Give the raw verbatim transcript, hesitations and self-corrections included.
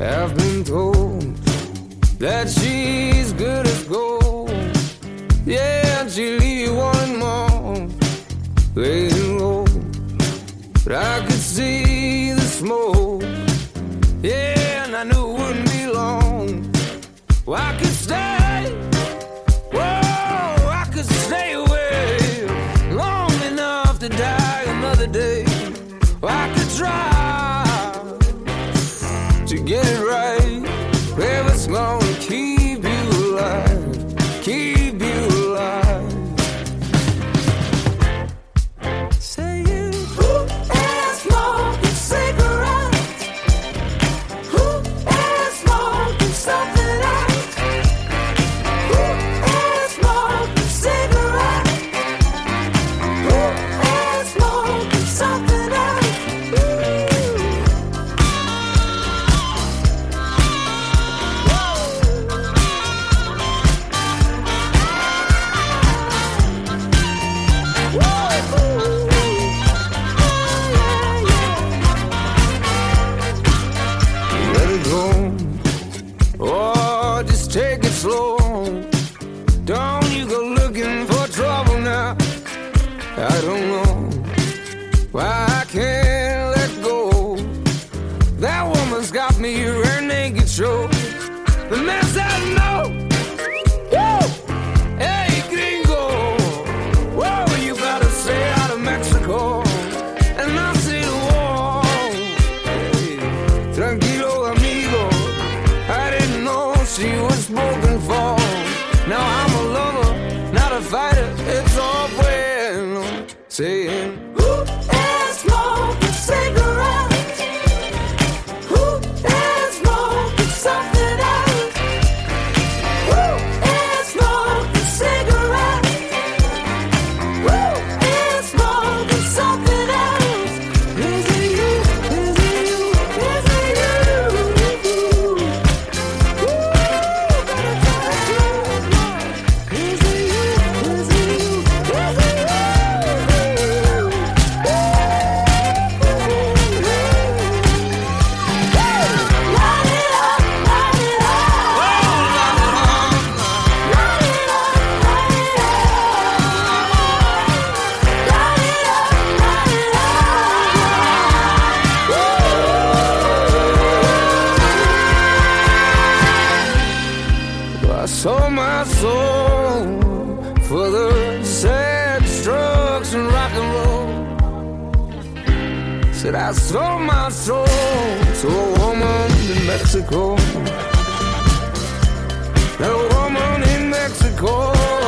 I've been told that she's good as gold. Yeah, she'll leave you wanting more, laying low. But I could see the smoke, yeah, and I knew it wouldn't be long. Well, I could stay, whoa, I could stay away long enough to die another day. Well, I could try to get it right, if it's gonna keep you alive, keep you alive. Saying, who is smoking cigarettes? Who is smoking something else? Who is smoking cigarettes? Who is smoking something else? Let it go, oh, just take it slow. Don't you go looking for trouble now. I don't know why I can't let go. That woman's got me her naked show. The mess I know. Woo! Hey, gringo, whoa, you better stay out of Mexico. And I say the war. Hey, tranquilo, amigo. I didn't know she was spoken for. Now I'm a lover, not a fighter. It's all bueno. Saying, who is smoking cigarettes? Who is smoking something else? Who is smoking cigarettes? Who is smoking something else? Is it you? Is it you? Is it you? Ooh, better touch you. Is it you? Is it you? Is it you? Light it up, light it up. Light it up, light it up. Light it up, light it up. I sold my soul for the sad drugs and rock and roll. Said I sold my soul to a woman in Mexico. That woman in Mexico.